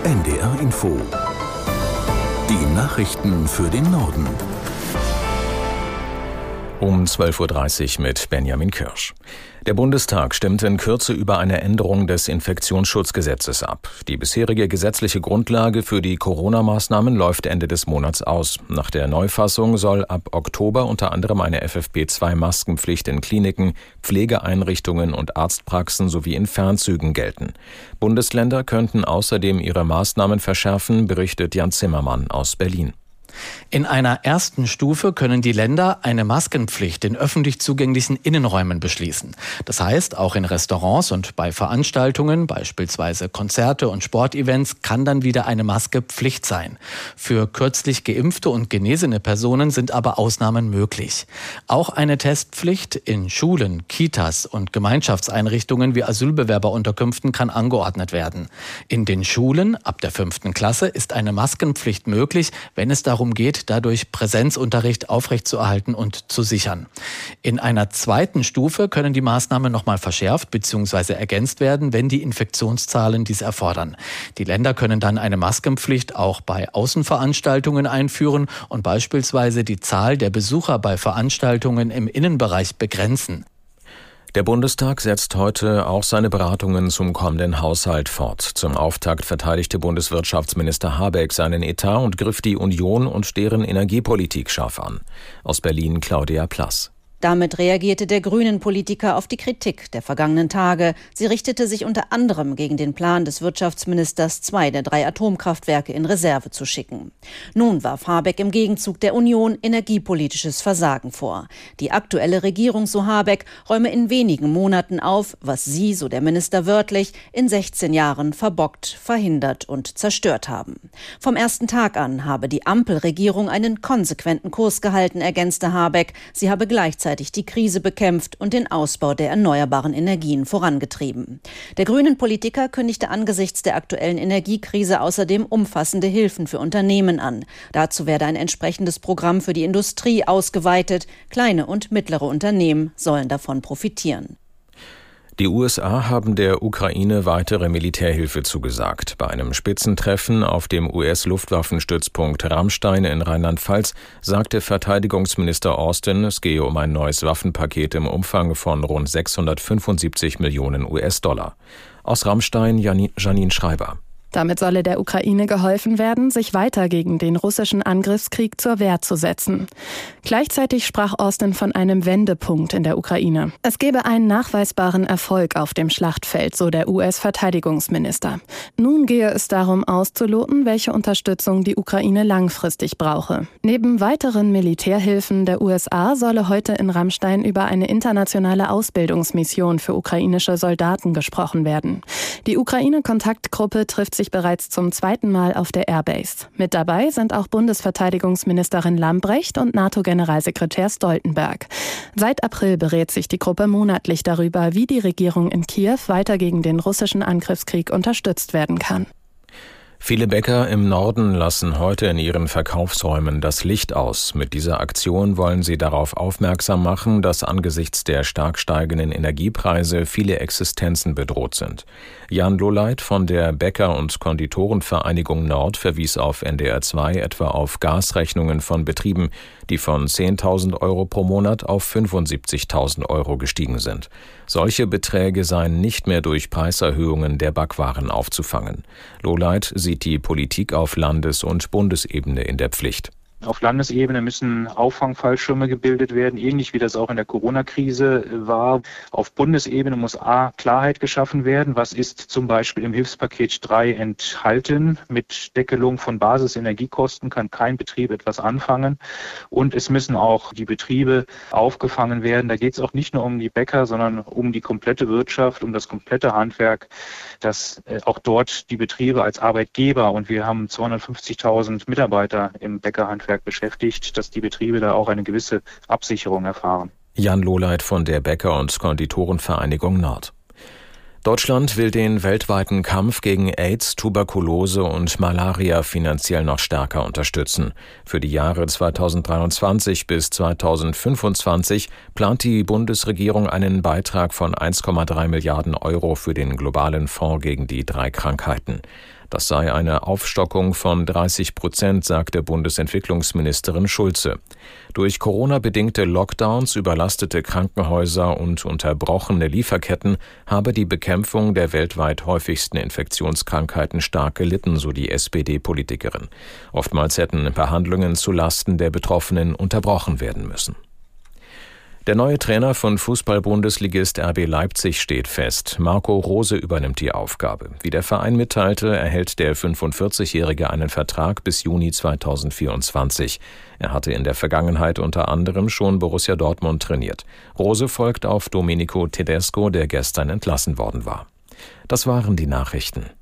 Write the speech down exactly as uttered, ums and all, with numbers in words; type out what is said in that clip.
N D R Info. Die Nachrichten für den Norden. Um zwölf Uhr dreißig mit Benjamin Kirsch. Der Bundestag stimmt in Kürze über eine Änderung des Infektionsschutzgesetzes ab. Die bisherige gesetzliche Grundlage für die Corona-Maßnahmen läuft Ende des Monats aus. Nach der Neufassung soll ab Oktober unter anderem eine F F P zwei Maskenpflicht in Kliniken, Pflegeeinrichtungen und Arztpraxen sowie in Fernzügen gelten. Bundesländer könnten außerdem ihre Maßnahmen verschärfen, berichtet Jan Zimmermann aus Berlin. In einer ersten Stufe können die Länder eine Maskenpflicht in öffentlich zugänglichen Innenräumen beschließen. Das heißt, auch in Restaurants und bei Veranstaltungen, beispielsweise Konzerte und Sportevents, kann dann wieder eine Maske Pflicht sein. Für kürzlich geimpfte und genesene Personen sind aber Ausnahmen möglich. Auch eine Testpflicht in Schulen, Kitas und Gemeinschaftseinrichtungen wie Asylbewerberunterkünften kann angeordnet werden. In den Schulen ab der fünften Klasse ist eine Maskenpflicht möglich, wenn es darum geht, dadurch Präsenzunterricht aufrechtzuerhalten und zu sichern. In einer zweiten Stufe können die Maßnahmen nochmal verschärft bzw. ergänzt werden, wenn die Infektionszahlen dies erfordern. Die Länder können dann eine Maskenpflicht auch bei Außenveranstaltungen einführen und beispielsweise die Zahl der Besucher bei Veranstaltungen im Innenbereich begrenzen. Der Bundestag setzt heute auch seine Beratungen zum kommenden Haushalt fort. Zum Auftakt verteidigte Bundeswirtschaftsminister Habeck seinen Etat und griff die Union und deren Energiepolitik scharf an. Aus Berlin Claudia Plass. Damit reagierte der Grünen-Politiker auf die Kritik der vergangenen Tage. Sie richtete sich unter anderem gegen den Plan des Wirtschaftsministers, zwei der drei Atomkraftwerke in Reserve zu schicken. Nun warf Habeck im Gegenzug der Union energiepolitisches Versagen vor. Die aktuelle Regierung, so Habeck, räume in wenigen Monaten auf, was sie, so der Minister wörtlich, in sechzehn Jahren verbockt, verhindert und zerstört haben. Vom ersten Tag an habe die Ampelregierung einen konsequenten Kurs gehalten, ergänzte Habeck. Sie habe gleichzeitig die Krise bekämpft und den Ausbau der erneuerbaren Energien vorangetrieben. Der Grünen-Politiker kündigte angesichts der aktuellen Energiekrise außerdem umfassende Hilfen für Unternehmen an. Dazu werde ein entsprechendes Programm für die Industrie ausgeweitet. Kleine und mittlere Unternehmen sollen davon profitieren. Die U S A haben der Ukraine weitere Militärhilfe zugesagt. Bei einem Spitzentreffen auf dem U S-Luftwaffenstützpunkt Ramstein in Rheinland-Pfalz sagte Verteidigungsminister Austin, es gehe um ein neues Waffenpaket im Umfang von rund sechshundertfünfundsiebzig Millionen U S-Dollar. Aus Ramstein Janine Schreiber. Damit solle der Ukraine geholfen werden, sich weiter gegen den russischen Angriffskrieg zur Wehr zu setzen. Gleichzeitig sprach Austin von einem Wendepunkt in der Ukraine. Es gebe einen nachweisbaren Erfolg auf dem Schlachtfeld, so der U S-Verteidigungsminister. Nun gehe es darum auszuloten, welche Unterstützung die Ukraine langfristig brauche. Neben weiteren Militärhilfen der U S A solle heute in Ramstein über eine internationale Ausbildungsmission für ukrainische Soldaten gesprochen werden. Die Ukraine-Kontaktgruppe trifft sich bereits zum zweiten Mal auf der Airbase. Mit dabei sind auch Bundesverteidigungsministerin Lambrecht und NATO-Generalsekretär Stoltenberg. Seit April berät sich die Gruppe monatlich darüber, wie die Regierung in Kiew weiter gegen den russischen Angriffskrieg unterstützt werden kann. Viele Bäcker im Norden lassen heute in ihren Verkaufsräumen das Licht aus. Mit dieser Aktion wollen sie darauf aufmerksam machen, dass angesichts der stark steigenden Energiepreise viele Existenzen bedroht sind. Jan Lohleit von der Bäcker- und Konditorenvereinigung Nord verwies auf N D R zwei etwa auf Gasrechnungen von Betrieben, die von zehntausend Euro pro Monat auf fünfundsiebzigtausend Euro gestiegen sind. Solche Beträge seien nicht mehr durch Preiserhöhungen der Backwaren aufzufangen. Lohleit sieht die Politik auf Landes- und Bundesebene in der Pflicht. Auf Landesebene müssen Auffangfallschirme gebildet werden, ähnlich wie das auch in der Corona-Krise war. Auf Bundesebene muss A, Klarheit geschaffen werden. Was ist zum Beispiel im Hilfspaket drei enthalten? Mit Deckelung von Basisenergiekosten kann kein Betrieb etwas anfangen. Und es müssen auch die Betriebe aufgefangen werden. Da geht es auch nicht nur um die Bäcker, sondern um die komplette Wirtschaft, um das komplette Handwerk, dass auch dort die Betriebe als Arbeitgeber, und wir haben zweihundertfünfzigtausend Mitarbeiter im Bäckerhandwerk beschäftigt, dass die Betriebe da auch eine gewisse Absicherung erfahren. Jan Lohleit von der Bäcker- und Konditorenvereinigung Nord. Deutschland will den weltweiten Kampf gegen AIDS, Tuberkulose und Malaria finanziell noch stärker unterstützen. Für die Jahre zweitausenddreiundzwanzig bis zweitausendfünfundzwanzig plant die Bundesregierung einen Beitrag von eins Komma drei Milliarden Euro für den globalen Fonds gegen die drei Krankheiten. Das sei eine Aufstockung von dreißig Prozent, sagte Bundesentwicklungsministerin Schulze. Durch Corona-bedingte Lockdowns, überlastete Krankenhäuser und unterbrochene Lieferketten habe die Bekämpfung der weltweit häufigsten Infektionskrankheiten stark gelitten, so die S P D-Politikerin. Oftmals hätten Behandlungen zulasten der Betroffenen unterbrochen werden müssen. Der neue Trainer von Fußball-Bundesligist R B Leipzig steht fest. Marco Rose übernimmt die Aufgabe. Wie der Verein mitteilte, erhält der fünfundvierzigjährige einen Vertrag bis Juni zweitausendvierundzwanzig. Er hatte in der Vergangenheit unter anderem schon Borussia Dortmund trainiert. Rose folgt auf Domenico Tedesco, der gestern entlassen worden war. Das waren die Nachrichten.